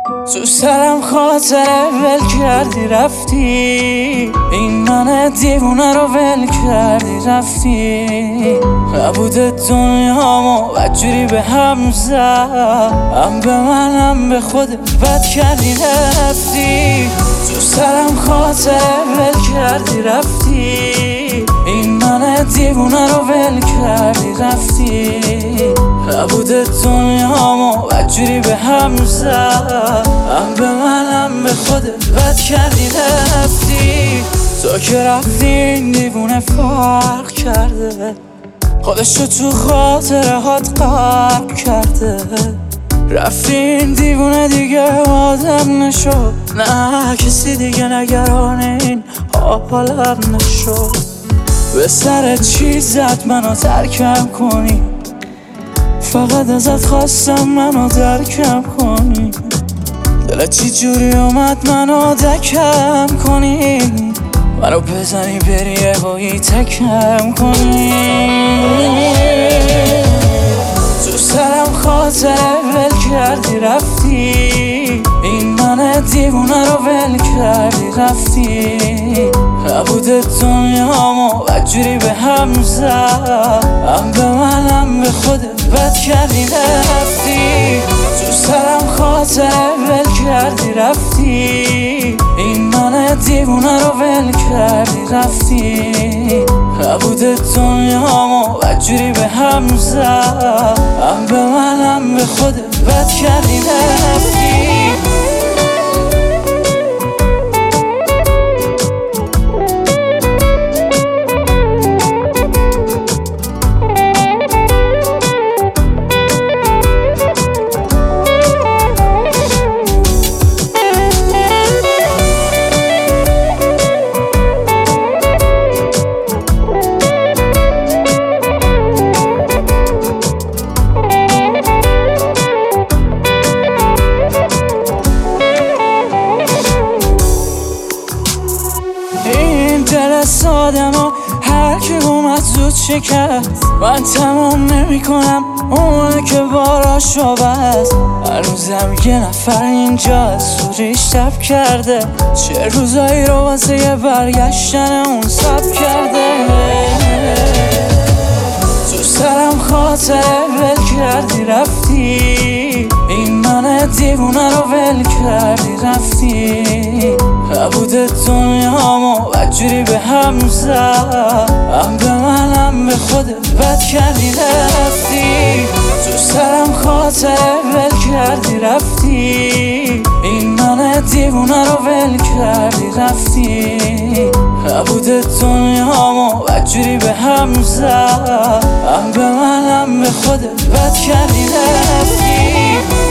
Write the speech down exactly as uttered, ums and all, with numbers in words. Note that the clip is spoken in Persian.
تو سرم خاطره ول کردی رفتی، این من دیوونه رو ول کردی رفتی. نبود دنیامو بدجوری به هم زد، هم به من هم به خودت بد کردی رفتی. تو سرم خاطره ول کردی رفتی، این من دیوونه رو ول کردی رفتی. نبود دنیامو بدجوری به هم زد، هم به من هم به خودت بد کردی رفتی. تو که رفتی این دیوونه فرق کرده، خودشو تو خاطره هات غرق کرده. رفتی این دیوونه دیگه آدم نشد، نه کسی دیگه نگران این حالم نشد. به سر چی زد منو ترکم کنی، فقط ازت خواستم منو درکم کنی. دلت چی جوری اومد منو دکم کنی، منو بزنی بری یهویی تکم کنی. تو سرم خاطره ول کردی رفتی، این من دیوونه رو ول کردی رفتی. نبود دنیامو بدجوری به هم زد، هم به من هم به خودت بد کردی رفتی. تو سرم خاطره ول کردی رفتی، این من دیوونه رو ول کردی رفتی. نبود دنیامو بدجوری به هم زد، هم به من هم به خودت بد کردی رفتی. دل سادمو هر کی اومد زود شکست، من تمام نمی کنم اونه که باراشو بست. هنوزم یه نفر اینجا سوریش تب کرده، چه روزایی رو واسه یه برگشتن اون سب کرده. تو سرم خاطره ول کردی رفتی، این من دیوونه رو ول کردی رفتی. نبود دنیامو بدجوری به هم زد، هم به من هم به خودت بد کردی رفتی. تو سرم خاطره ول کردی رفتی، این من دیوونه رو ول کردی رفتی. نبود دنیامو بدجوری به هم زد، هم به من هم به خودت بد کردی رفتی.